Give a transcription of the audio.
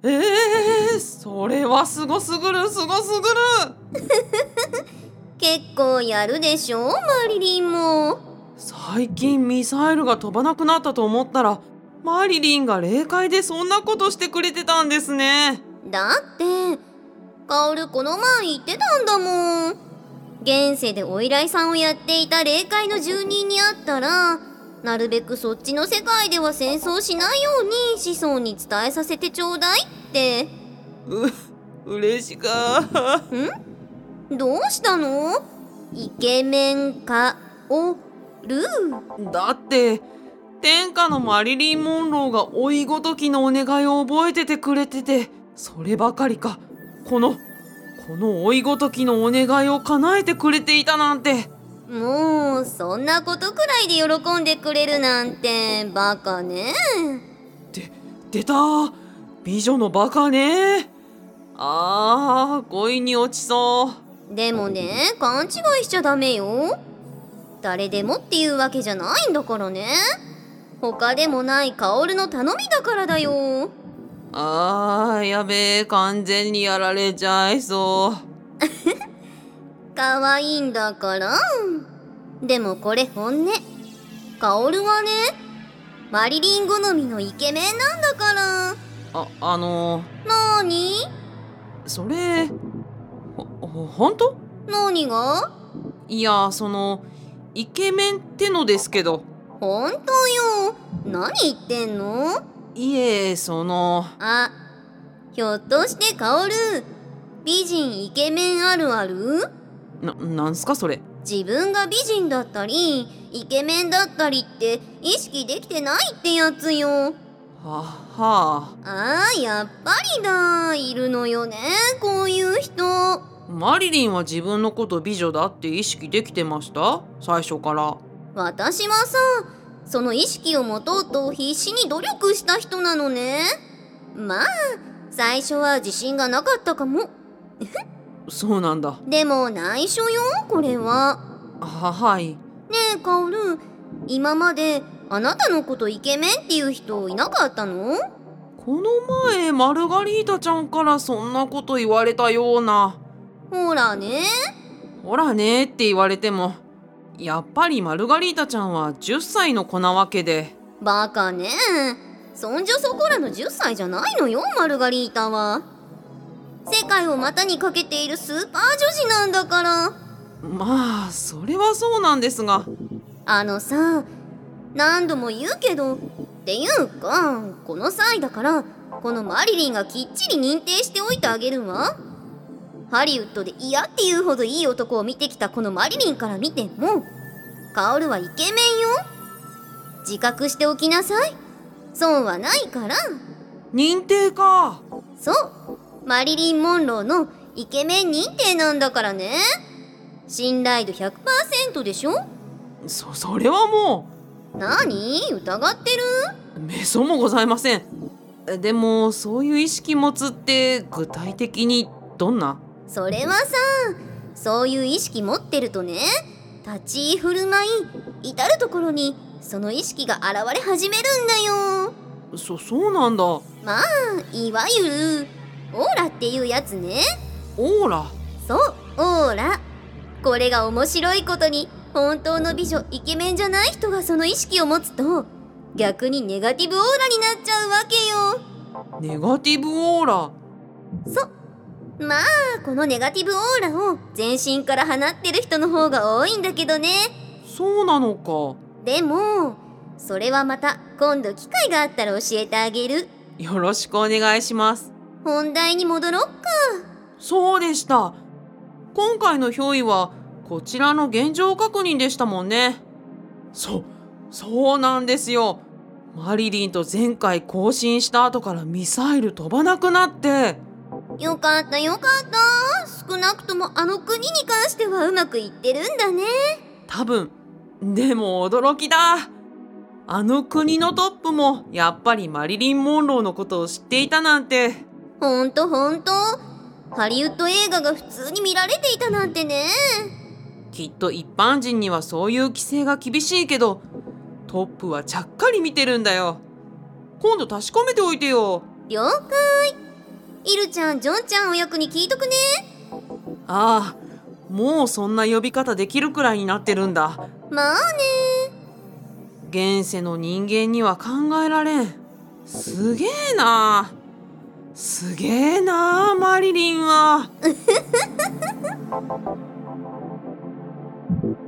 それはすごすぐる。 結構やるでしょ、マリリンも。 最近ミサイルが飛ばなくなったと思ったら、マリリンが霊界でそんなことしてくれてたんですね。 だってカオルこの前言ってたんだもん。現世でお依頼さんをやっていた霊界の住人に会ったら、なるべくそっちの世界では戦争しないように子孫に伝えさせてちょうだいって。 嬉しか。 どうしたの？イケメンかおる。 だって天下のマリリン・モンローが老いごときのお願いを覚えててくれてて、そればかりかこの老いごときのお願いを叶えてくれていたなんて。 もうそんなことくらいで喜んでくれるなんてバカね。 出た、美女のバカね。恋に落ちそう。 でもね、勘違いしちゃダメよ。誰でもっていうわけじゃないんだからね。他でもないカオルの頼みだからだよ。 やべえ、完全にやられちゃいそう。 可愛いんだから。でもこれ本音。カオルはね、マリリン好みのイケメンなんだから。なーに？ それ本当？ 何が？ いや、イケメンってのですけど。 本当よ。何言ってんの？ いえ、 ひょっとしてカオル、美人イケメンあるある？ なんすかそれ。 自分が美人だったりイケメンだったりって意識できてないってやつよ。やっぱりだ、いるのよね、こういう人。 マリリンは自分のこと美女だって意識できてました？最初から。 私はさ、その意識を持とうと必死に努力した人なのね。まあ最初は自信がなかったかも。 そうなんだ。 でも内緒よ、これは。 はい。 ねえカオル、今まであなたのことイケメンっていう人いなかったの？ この前マルガリータちゃんからそんなこと言われたような。 ほらねって言われても、やっぱりマルガリータちゃんは10歳の子なわけで。 バカね、そんじょそこらの10歳じゃないのよ、マルガリータは。世界を股にかけているスーパー女子なんだから。 まあそれはそうなんですが。 さ、何度も言うけど、っていうかこの際だからこのマリリンがきっちり認定しておいてあげるわ。ハリウッドで嫌っていうほどいい男を見てきたこのマリリンから見ても、カオルはイケメンよ。自覚しておきなさい。損はないから。 認定か。 そう、マリリン・モンローのイケメン認定なんだからね。信頼度 100% でしょ。 それはもう。何？疑ってる？ めそもございません。でもそういう意識持つって具体的にどんな？ それはさ、そういう意識持ってるとね、立ち居振る舞い至る所にその意識が現れ始めるんだよ。 そうなんだ。 まあいわゆるオーラっていうやつね。 オーラ？ そう、オーラ。これが面白いことに、本当の美女イケメンじゃない人がその意識を持つと逆にネガティブオーラになっちゃうわけよ。 ネガティブオーラ？ まあこのネガティブオーラを全身から放ってる人の方が多いんだけどね。 そうなのか。 でもそれはまた今度機会があったら教えてあげる。 よろしくお願いします。 本題に戻ろっか。 そうでした。今回の憑依はこちらの現状確認でしたもんね。そうなんですよ。マリリンと前回交信した後からミサイル飛ばなくなって。 よかった。少なくともあの国に関してはうまくいってるんだね。 多分。でも驚きだ。あの国のトップもやっぱりマリリン・モンローのことを知っていたなんて。 ほんとハリウッド映画が普通に見られていたなんてね。 きっと一般人にはそういう規制が厳しいけど、トップはちゃっかり見てるんだよ。今度確かめておいてよ。 了解。 イルちゃん、ジョンちゃんお役に聞いとくね。 ああ、もうそんな呼び方できるくらいになってるんだ。 まあね。 現世の人間には考えられん。すげえな。すげえな、マリリンは。